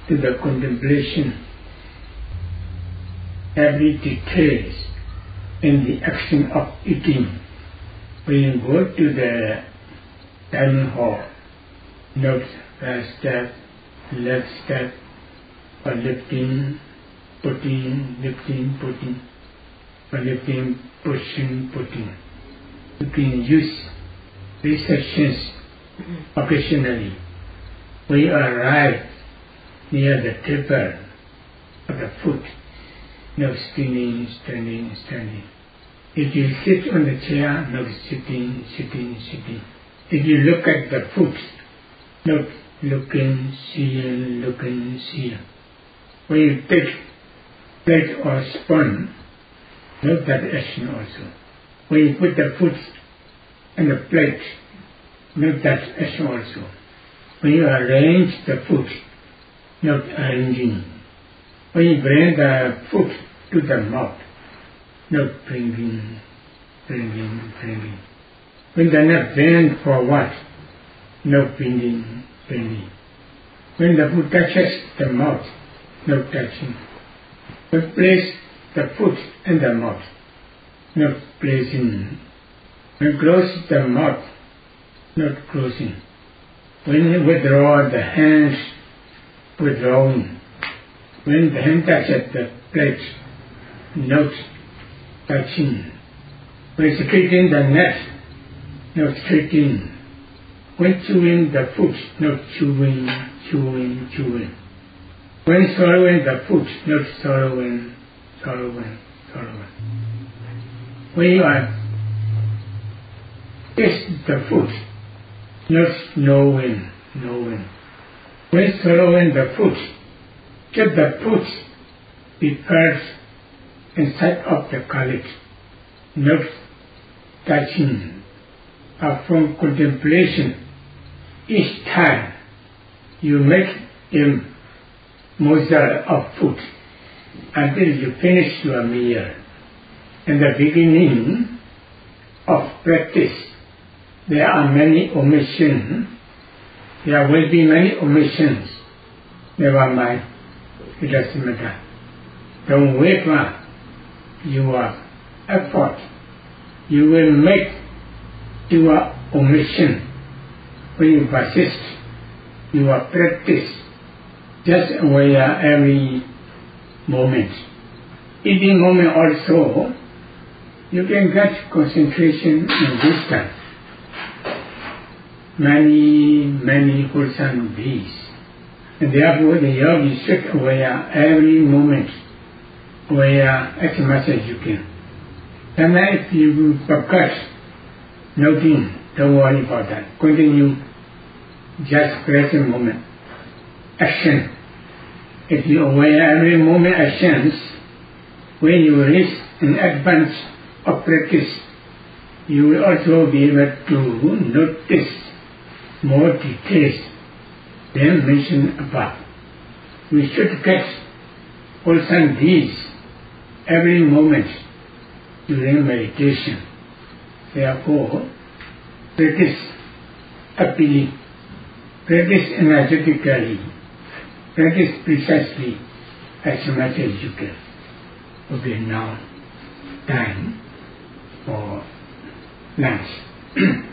to the contemplation, every detail in the action of eating. When you go to the dining hall, note right step, left step, or lifting, putting, lifting, putting, or lifting, pushing, putting. You can use these sections occasionally. When you arrive near the table of the foot, no standing, standing, standing. If you sit on the chair, no sitting, sitting, sitting. If you look at the foot, no looking, seeing, looking, seeing. When you take plate or spoon, note that action also. When you put the foot on the plate, note that action also. When you arrange the foot, note arranging. When you bring the foot to the mouth, note bringing, bringing, bringing. When the neck bend forward, note bending, bending. When the foot touches the mouth, note touching. When place the foot in the mouth, note placing. When close the mouth, note closing. When you withdraw the hands, withdrawing. When the hand touches the plate, note touching. When straightening the neck, note straightening. When chewing the foot, note chewing, chewing, chewing. When swallowing the foot, note swallowing, swallowing, swallowing. When you are taste the foot, note knowing, knowing. When swallowing the foot, keep the foot be first inside of the gullet, note touching. From contemplation, each time you make a morsel of food until you finish your meal. In the beginning of practice, there are many omissions. There will be many omissions. Never mind, it doesn't matter. Don't waver your effort. You will make your omission when you persist. Your practice just aware every moment. Eating moment also, you can get concentration and wisdom. Many wholesome deeds. And therefore the yogi should aware every moment, aware as much as you can. And if you forget noting, don't worry about that. Continue just present moment. Action. If you aware every moment actions, when you reach an advance of practice, you will also be able to notice more details than mentioned above. We should get wholesome deeds every moment during meditation. Therefore, practice happily, practice energetically, practice precisely as much as you can. Okay, now time for lunch.